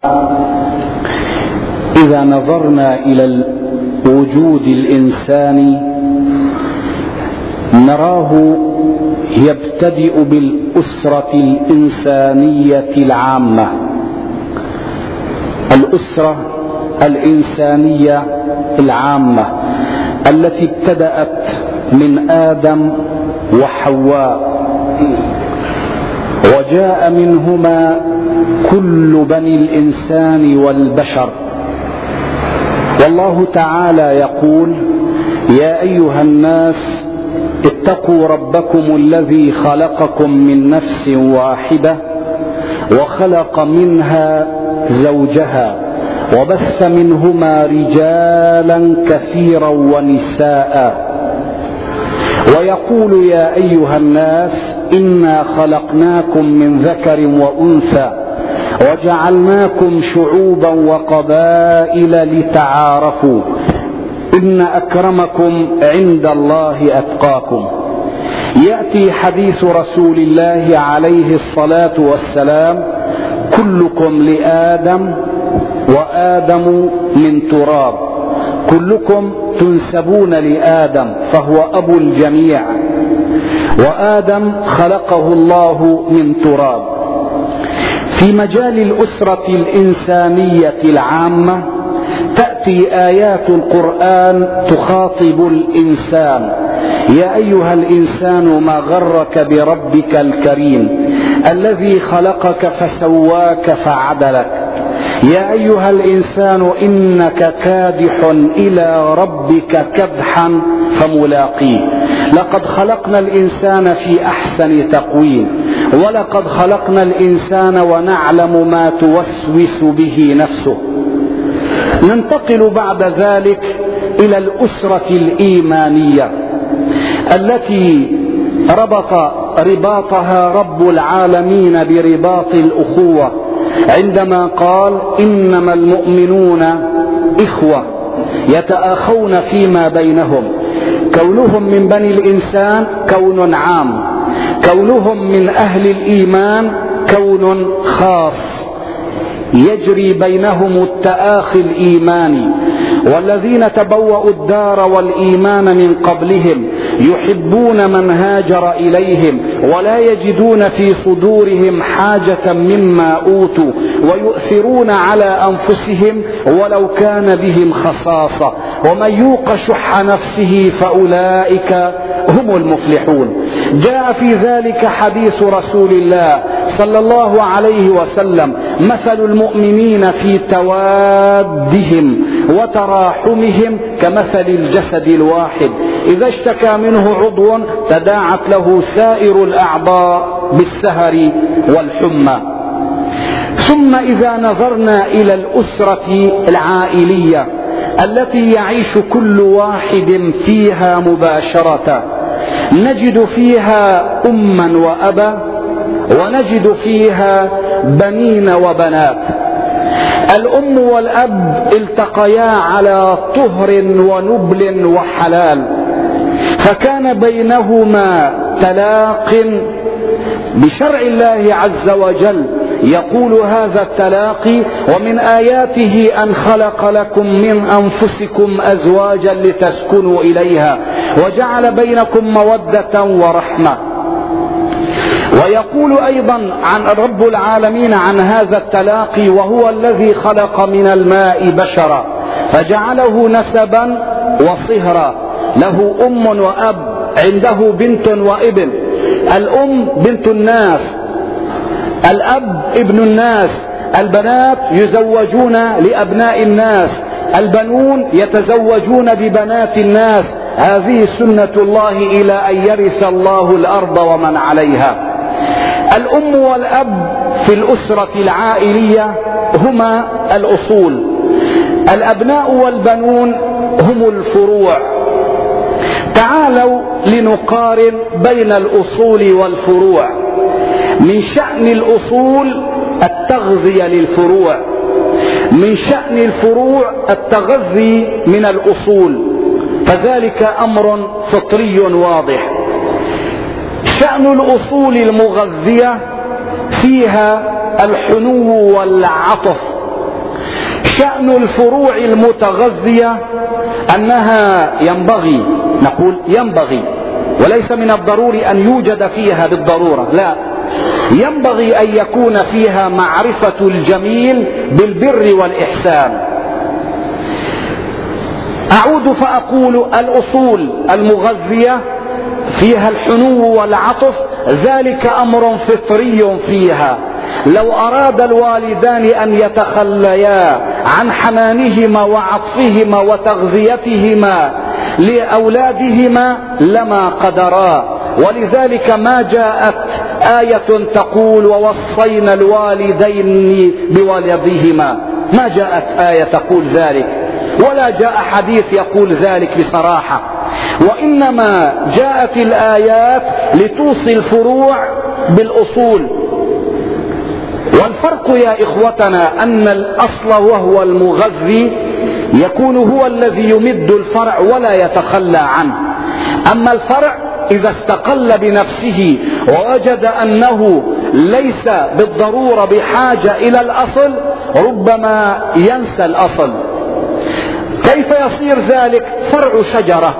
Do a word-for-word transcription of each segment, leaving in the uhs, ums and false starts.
إذا نظرنا إلى الوجود الإنساني نراه يبتدئ بالأسرة الإنسانية العامة، الأسرة الإنسانية العامة التي ابتدأت من آدم وحواء، وجاء منهما كل بني الإنسان والبشر. والله تعالى يقول: يا أيها الناس اتقوا ربكم الذي خلقكم من نفس واحدة وخلق منها زوجها وبث منهما رجالا كثيرا ونساء. ويقول: يا أيها الناس إنا خلقناكم من ذكر وأنثى وجعلناكم شعوبا وقبائل لتعارفوا إن أكرمكم عند الله أتقاكم. يأتي حديث رسول الله عليه الصلاة والسلام: كلكم لآدم وآدم من تراب، كلكم تنسبون لآدم فهو أبو الجميع، وآدم خلقه الله من تراب. في مجال الأسرة الإنسانية العامة تأتي آيات القرآن تخاطب الإنسان: يا أيها الإنسان ما غرك بربك الكريم الذي خلقك فسواك فعدلك، يا أيها الإنسان إنك كادح إلى ربك كدحا فملاقيه، لقد خلقنا الإنسان في أحسن تقويم، ولقد خلقنا الإنسان ونعلم ما توسوس به نفسه. ننتقل بعد ذلك إلى الأسرة الإيمانية التي ربط رباطها رب العالمين برباط الأخوة عندما قال: إنما المؤمنون إخوة يتآخون فيما بينهم. كونهم من بني الإنسان كون عام، كونهم من أهل الإيمان كون خاص يجري بينهم التآخي الإيماني. والذين تبوأوا الدار والإيمان من قبلهم يحبون من هاجر إليهم ولا يجدون في صدورهم حاجة مما أوتوا ويؤثرون على أنفسهم ولو كان بهم خصاصة ومن يوق شح نفسه فأولئك هم المفلحون. جاء في ذلك حديث رسول الله صلى الله عليه وسلم: مثل المؤمنين في توادهم وتراحمهم كمثل الجسد الواحد إذا اشتكى منه عضو تداعت له سائر الأعضاء بالسهر والحمى. ثم إذا نظرنا إلى الأسرة العائلية التي يعيش كل واحد فيها مباشرة، نجد فيها أما وأبا، ونجد فيها بنين وبنات. الأم والأب التقيا على طهر ونبل وحلال، فكان بينهما تلاق بشرع الله عز وجل. يقول هذا التلاقي: ومن آياته أن خلق لكم من أنفسكم أزواجا لتسكنوا إليها وجعل بينكم مودة ورحمة. ويقول أيضا عن رب العالمين عن هذا التلاقي: وهو الذي خلق من الماء بشرا فجعله نسبا وصهرا، له أم وأب، عنده بنت وابن. الأم بنت الناس، الأب ابن الناس، البنات يزوجون لأبناء الناس، البنون يتزوجون ببنات الناس. هذه سنة الله إلى أن يرث الله الأرض ومن عليها. الأم والأب في الأسرة العائلية هما الأصول، الأبناء والبنون هم الفروع. تعالوا لنقارن بين الأصول والفروع. من شأن الأصول التغذية للفروع، من شأن الفروع التغذي من الأصول، فذلك أمر فطري واضح. شأن الأصول المغذية فيها الحنو والعطف شأن الفروع المتغذية أنها ينبغي، نقول ينبغي وليس من الضروري أن يوجد فيها بالضرورة، لا، ينبغي أن يكون فيها معرفة الجميل بالبر والإحسان. أعود فأقول الأصول المغذية فيها الحنو والعطف، ذلك أمر فطري فيها. لو أراد الوالدان أن يتخليا عن حنانهما وعطفهما وتغذيتهما لأولادهما لما قدرا، ولذلك ما جاءت آية تقول ووصينا الوالدين بولديهما، ما جاءت آية تقول ذلك، ولا جاء حديث يقول ذلك بصراحة، وإنما جاءت الآيات لتوصي الفروع بالأصول. والفرق يا إخوتنا أن الأصل وهو المغذي يكون هو الذي يمد الفرع ولا يتخلى عنه، أما الفرع إذا استقل بنفسه ووجد أنه ليس بالضرورة بحاجة إلى الأصل ربما ينسى الأصل. كيف يصير ذلك؟ فرع شجرة،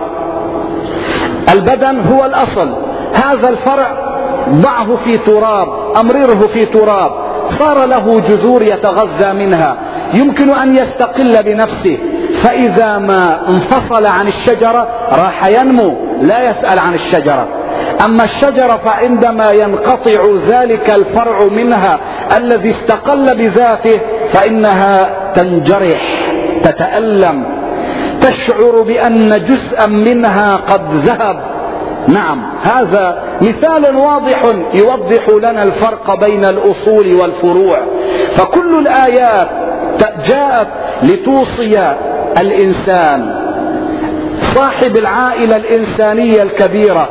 البدن هو الأصل، هذا الفرع ضعه في تراب، أمرره في تراب، صار له جذور يتغذى منها، يمكن أن يستقل بنفسه، فإذا ما انفصل عن الشجرة راح ينمو، لا يسأل عن الشجرة. أما الشجرة فعندما ينقطع ذلك الفرع منها الذي استقل بذاته فإنها تنجرح، تتألم، تشعر بأن جزءا منها قد ذهب. نعم، هذا مثال واضح يوضح لنا الفرق بين الأصول والفروع. فكل الآيات جاءت لتوصي الإنسان صاحب العائلة الإنسانية الكبيرة،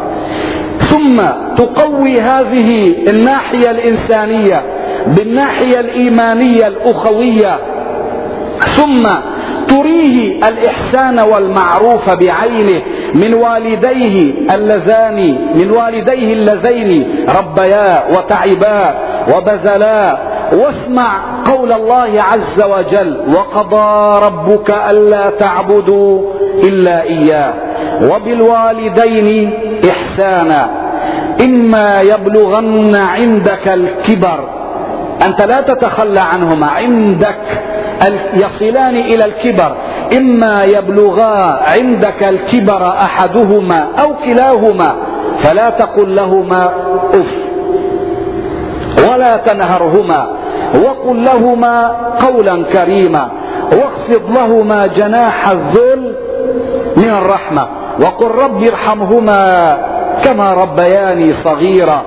ثم تقوي هذه الناحية الإنسانية بالناحية الإيمانية الأخوية، ثم تريه الإحسان والمعروف بعينه من والديه اللذان من والديه اللذين ربيا وتعبا وبذلا. واسمع قول الله عز وجل: وقضى ربك ألا تعبدوا إلا إياه وبالوالدين إحسانا إما يبلغن عندك الكبر، أنت لا تتخلى عنهما، عندك يصلان إلى الكبر، إما يبلغا عندك الكبر أحدهما أو كلاهما فلا تقل لهما أف ولا تنهرهما وقل لهما قولا كريما واخفض لهما جناح الذل من الرحمة وقل رب ارحمهما كما ربياني صغيرا.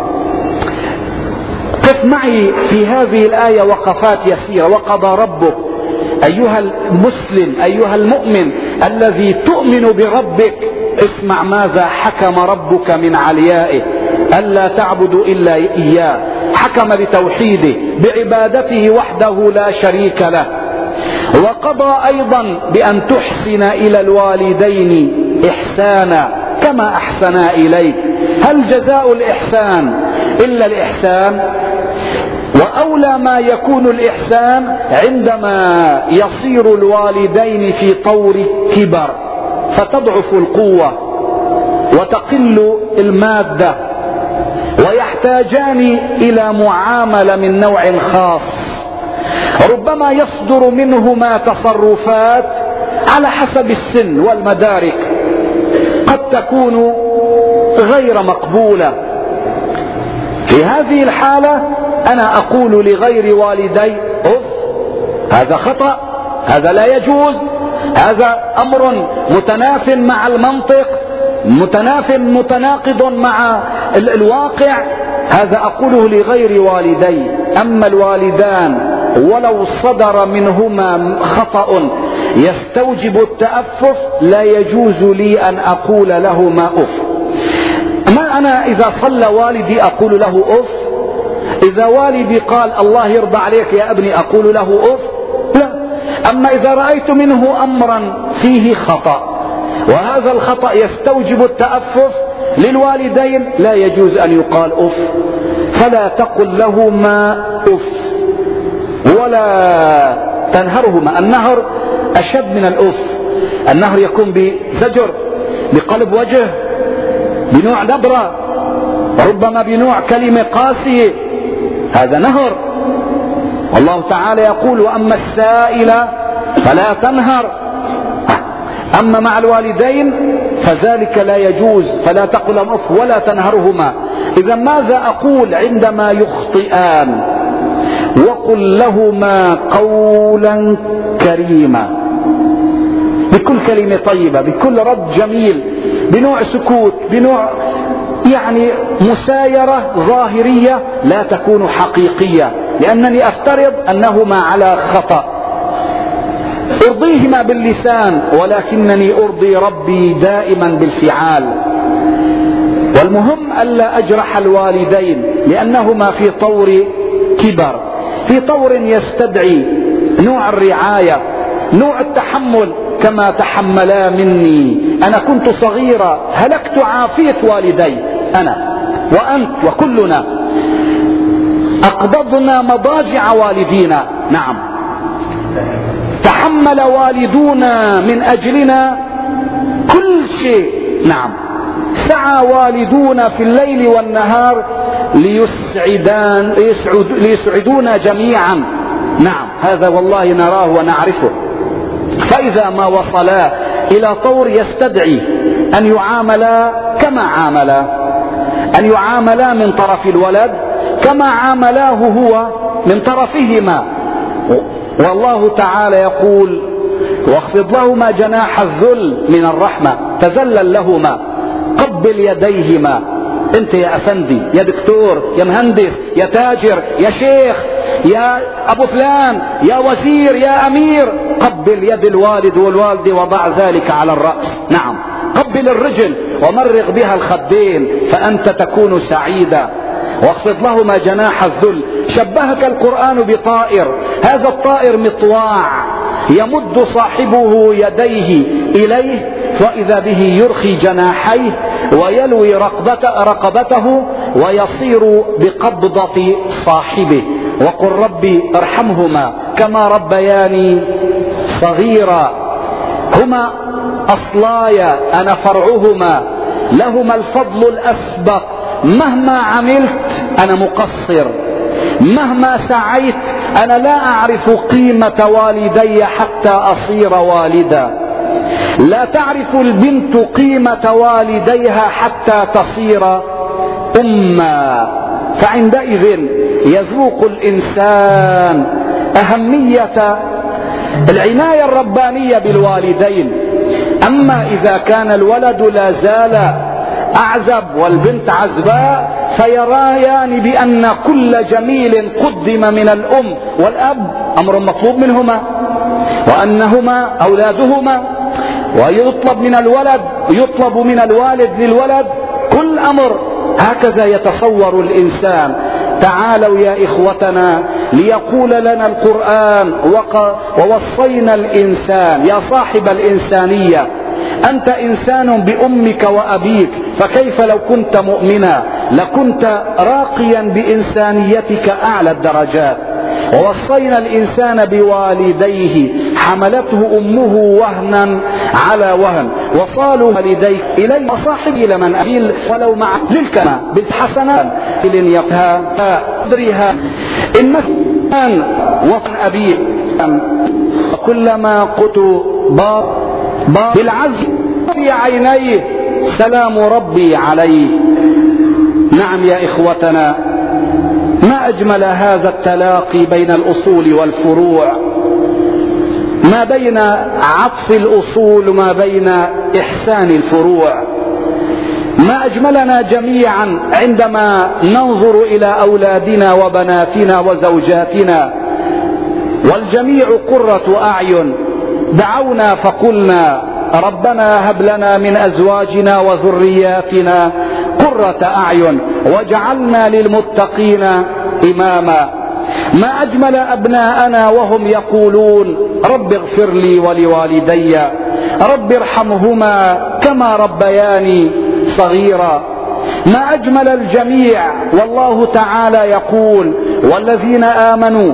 قف معي في هذه الآية وقفات يسيرة. وقضى ربك، أيها المسلم أيها المؤمن الذي تؤمن بربك، اسمع ماذا حكم ربك من عليائه: ألا تعبدوا إلا إياه، حكم بتوحيده بعبادته وحده لا شريك له. وقضى أيضا بأن تحسن إلى الوالدين إحسانا كما أحسنا إليك. هل جزاء الإحسان إلا الإحسان؟ وأولى ما يكون الإحسان عندما يصير الوالدين في طور كبر فتضعف القوة وتقل المادة ويحتاجان إلى معاملة من نوع خاص، ربما يصدر منهما تصرفات على حسب السن والمدارك قد تكون غير مقبولة. في هذه الحالة أنا أقول لغير والدي: أف، هذا خطأ، هذا لا يجوز، هذا أمر متناف مع المنطق، متناف متناقض مع الواقع، هذا أقوله لغير والدي. أما الوالدان ولو صدر منهما خطأ يستوجب التأفف لا يجوز لي أن أقول لهما أف. ما أنا إذا صلى والدي أقول له أف؟ إذا والدي قال الله يرضى عليك يا ابني أقول له أف؟ لا. أما إذا رأيت منه أمرا فيه خطأ وهذا الخطأ يستوجب التأفف للوالدين لا يجوز أن يقال أف، فلا تقل لهما أف. ولا تنهرهما. النهر أشد من الأف. النهر يكون بزجر، بقلب وجه، بنوع نبرة، ربما بنوع كلمة قاسية، هذا نهر. والله تعالى يقول: وأما السائل فلا تنهر. أما مع الوالدين فذلك لا يجوز، فلا تقل لهما أف ولا تنهرهما. إذا ماذا أقول عندما يخطئان؟ وقل لهما قولا كريما، بكل كلمة طيبة، بكل رد جميل، بنوع سكوت، بنوع يعني مسايرة ظاهرية لا تكون حقيقية، لأنني أفترض أنهما على خطأ. أرضيهما باللسان ولكنني أرضي ربي دائما بالفعال. والمهم ألا أجرح الوالدين، لأنهما في طور كبر، في طور يستدعي نوع الرعاية، نوع التحمل كما تحملا مني. أنا كنت صغيرة هلكت عافية والدي، أنا وأنت وكلنا أقبضنا مضاجع والدينا. نعم، تحمل والدونا من أجلنا كل شيء. نعم، سعى والدونا في الليل والنهار ليسعدان ليسعد ليسعدونا جميعا. نعم، هذا والله نراه ونعرفه. فإذا ما وصلا إلى طور يستدعي أن يعاملا كما عاملا، أن يعاملا من طرف الولد كما عاملاه هو من طرفهما. والله تعالى يقول: واخفض لهما جناح الذل من الرحمة، تذلل لهما، قبل يديهما. انت يا افندي، يا دكتور، يا مهندس، يا تاجر، يا شيخ، يا ابو فلان، يا وزير، يا امير، قبل يد الوالد والوالدة وضع ذلك على الرأس. نعم، قبل الرجل ومرغ بها الخدين فأنت تكون سعيدا. واخفض لهما جناح الذل. شبهك القرآن بطائر، هذا الطائر مطواع يمد صاحبه يديه إليه وإذا به يرخي جناحيه ويلوي رقبته ويصير بقبضة صاحبه. وقل ربي ارحمهما كما ربياني صغيرا. هما أصلايا أنا فرعهما، لهما الفضل الأسبق. مهما عملت أنا مقصر، مهما سعيت أنا لا أعرف قيمة والدي حتى أصير والدا. لا تعرف البنت قيمة والديها حتى تصير أما. فعندئذ يذوق الإنسان أهمية العناية الربانية بالوالدين. أما إذا كان الولد لا زال أعزب والبنت عزباء فيريان بأن كل جميل قدم من الأم والأب أمر مطلوب منهما، وأنهما أولادهما، ويطلب من الولد يطلب من الوالد للولد كل أمر. هكذا يتصور الإنسان. تعالوا يا إخوتنا ليقول لنا القرآن: ووصينا الإنسان. يا صاحب الإنسانية، أنت إنسان بأمك وأبيك، فكيف لو كنت مؤمنا لكنت راقيا بإنسانيتك أعلى الدرجات. ووصينا الإنسان بوالديه حملته أمه وهنا على وهن وصالوا والديك إليه وصاحبي لمن أبيل ولو مع للكما بالحسنات إلن يقها أدريها إن وطن أبيه كلما قتوا بار بار بالعزم في عينيه سلام ربي عليه. نعم يا إخوتنا، ما أجمل هذا التلاقي بين الأصول والفروع، ما بين عطف الأصول وما بين إحسان الفروع. ما أجملنا جميعا عندما ننظر إلى أولادنا وبناتنا وزوجاتنا والجميع قرة أعين. دعونا فقلنا: ربنا هب لنا من أزواجنا وذرياتنا قرة أعين واجعلنا للمتقين إماما. ما أجمل أبناءنا وهم يقولون: رب اغفر لي ولوالدي، رب ارحمهما كما ربياني صغيرا. ما أجمل الجميع والله تعالى يقول: والذين آمنوا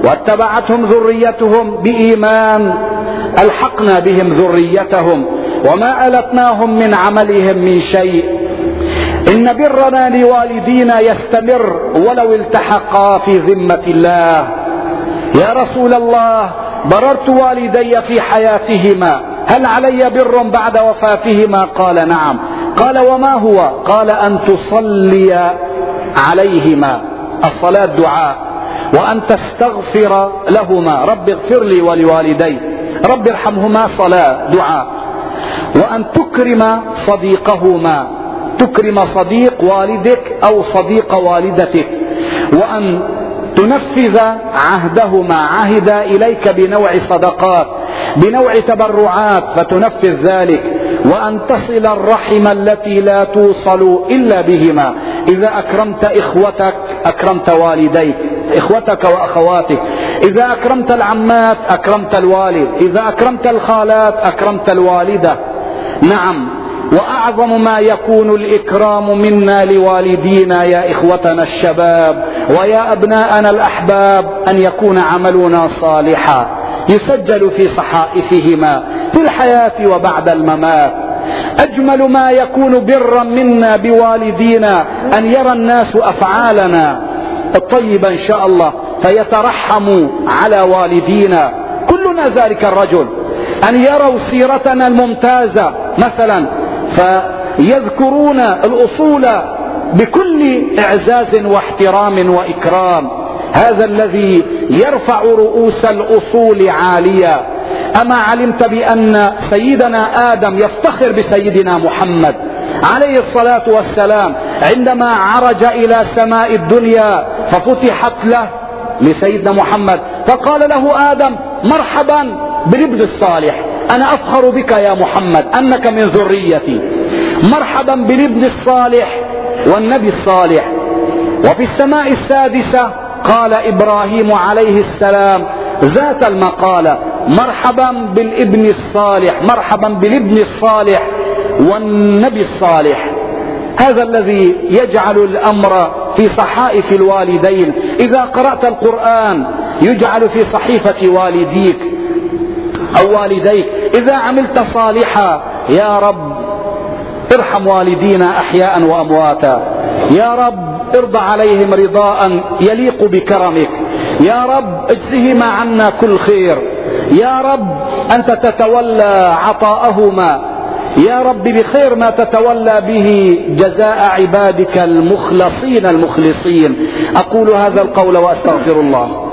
واتبعتهم ذريتهم بإيمان ألحقنا بهم ذريتهم وما ألتناهم من عملهم من شيء. إن برنا لوالدينا يستمر ولو التحقا في ذمة الله. يا رسول الله بررت والدي في حياتهما، هل علي بر بعد وفاتهما؟ قال نعم. قال وما هو؟ قال أن تصلي عليهما، الصلاة دعاء، وأن تستغفر لهما، رب اغفر لي ولوالدي، رب ارحمهما، صلاة دعاء، وأن تكرم صديقهما، تكرم صديق والدك أو صديق والدتك، وأن تنفذ عهدهما، عهد إليك بنوع صدقات بنوع تبرعات فتنفذ ذلك، وأن تصل الرحم التي لا توصل إلا بهما. إذا أكرمت إخوتك أكرمت والديك، إخوتك وأخواتك. إذا أكرمت العمات أكرمت الوالد، إذا أكرمت الخالات أكرمت الوالدة. نعم، وأعظم ما يكون الإكرام منا لوالدينا يا إخوتنا الشباب ويا أبناءنا الأحباب أن يكون عملنا صالحا يسجل في صحائفهما في الحياة وبعد الممات. أجمل ما يكون برا منا بوالدينا أن يرى الناس أفعالنا الطيبة إن شاء الله فيترحموا على والدينا، كلنا ذلك الرجل، أن يروا سيرتنا الممتازة مثلا فيذكرون الأصول بكل إعزاز واحترام وإكرام. هذا الذي يرفع رؤوس الأصول عالية. أما علمت بأن سيدنا آدم يفتخر بسيدنا محمد عليه الصلاة والسلام عندما عرج إلى سماء الدنيا ففتحت له لسيدنا محمد فقال له آدم مرحبا بالابن الصالح، أنا أفخر بك يا محمد أنك من ذريتي، مرحبا بالابن الصالح والنبي الصالح. وفي السماء السادسة قال إبراهيم عليه السلام ذات المقالة مرحبا بالابن الصالح، مرحبا بالابن الصالح والنبي الصالح. هذا الذي يجعل الأمر في صحائف الوالدين. إذا قرأت القرآن يجعل في صحيفة والديك أو والديك. إذا عملت صالحا يا رب ارحم والدينا أحياء وأمواتا، يا رب ارضى عليهم رضاء يليق بكرمك، يا رب اجزهما عنا كل خير، يا رب أنت تتولى عطاءهما، يا رب بخير ما تتولى به جزاء عبادك المخلصين المخلصين. أقول هذا القول وأستغفر الله.